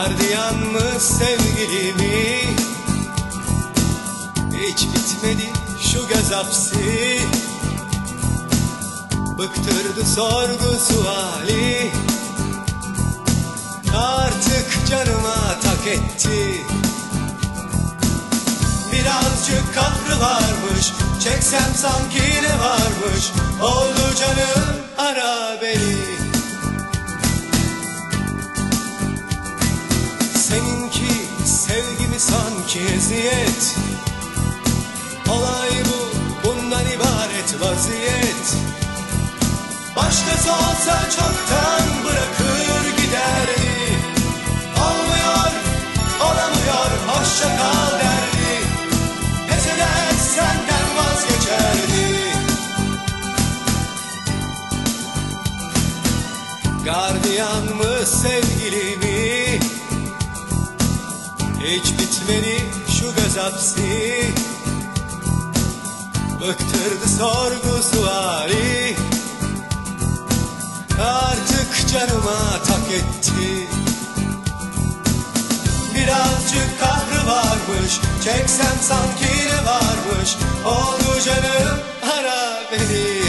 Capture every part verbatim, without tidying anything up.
Gardiyan mı sevgilimi? Hiç bitmedi şu göz hapsi, bıktırdı sorgu suali. Artık canıma tak etti. Birazcık kahrı varmış, çeksem sanki ne varmış. Oldu canım, ara beni. Seninki sevgimi sanki eziyet. Olay bu, bundan ibaret vaziyet. Başkası olsa çoktan bırakır giderdi. Olmuyor, olamıyor, hoşça kal derdi. Pes eder, senden vazgeçerdi. Gardiyan mı sevgilimi? Hiç bitmedi şu göz hapsi, bıktırdı sorgu suali. Artık canıma tak etti. Birazcık kahrı varmış, çeksem sanki ne varmış. Oldu canım, ara beni.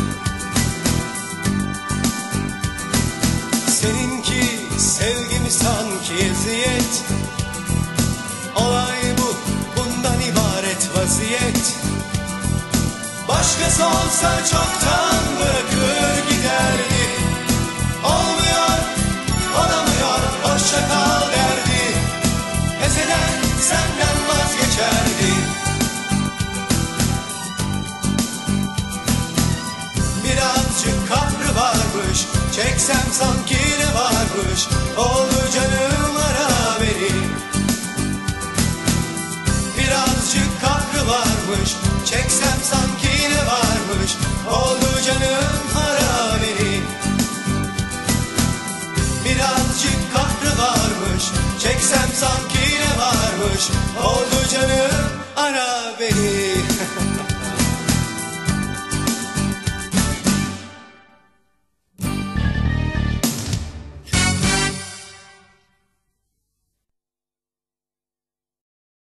Seninki sevgimi sanki eziyet. Olay bu, bundan ibaret vaziyet. Başkası olsa çoktan bırakır giderdi. Olmuyor, olamıyor, hoşça kal derdi. Pes eder, senden vazgeçerdi. Birazcık kahrı varmış, çeksem sanki ne varmış.